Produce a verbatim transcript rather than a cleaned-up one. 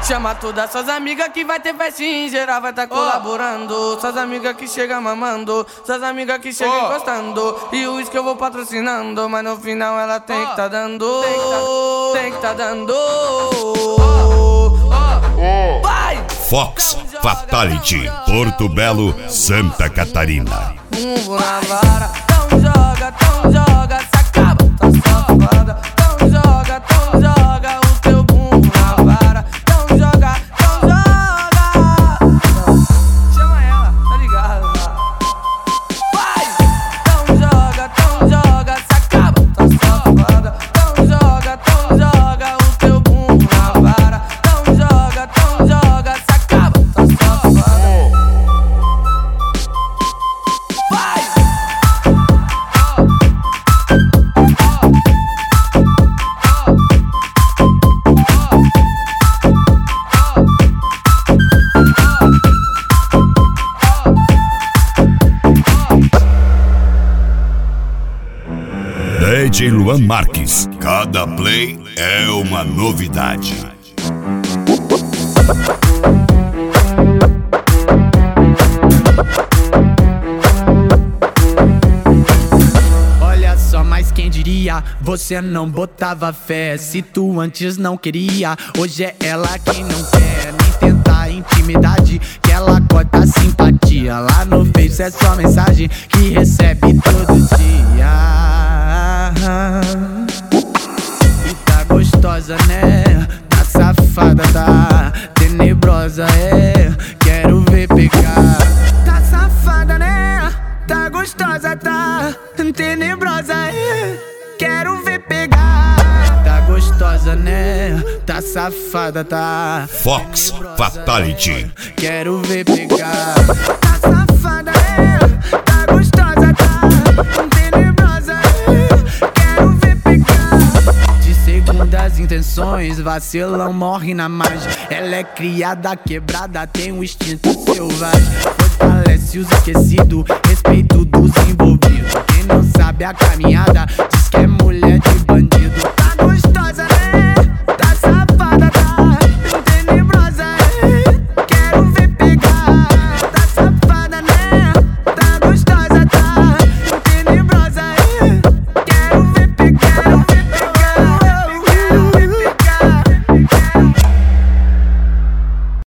Chama todas suas amigas que vai ter festinha, em geral vai tá colaborando. Suas amigas que chegam mamando, suas amigas que chegam oh. encostando. E o uísque eu vou patrocinando, mas no final ela tem oh. que tá dando. Tem que tá dando. Vai! Fox Fatality, Porto Belo, Santa Catarina. Um na vara, então joga, então joga, se acaba, tá safada. Então joga, então joga o teu bumbum na vara. Então joga, então joga. Chama ela, tá ligado? Vai! Então joga, então joga, se acaba, tá safada. Então joga, então joga o teu bumbum na vara. Então joga, então joga, se acaba, tá safada. D J Luan Marques, cada play é uma novidade. Olha só, mas quem diria, você não botava fé. Se tu antes não queria, hoje é ela quem não quer. Nem tentar intimidade, que ela corta simpatia. Lá no Face é só mensagem que recebe todo dia. E tá gostosa, né? Tá safada, tá tenebrosa, é. Quero ver pegar. Tá safada, né? Tá gostosa, tá tenebrosa, é. Quero ver pegar. Tá gostosa, né? Tá safada, tá Fox Fatality. Quero ver pegar. Tá safada, né? Tá gostosa, tá tenebrosa, é. Quero ver pegar. De segundas intenções, vacilão morre na margem. Ela é criada, quebrada, tem um instinto selvagem. Fortalece os esquecidos, respeito dos envolvidos. Quem não sabe a caminhada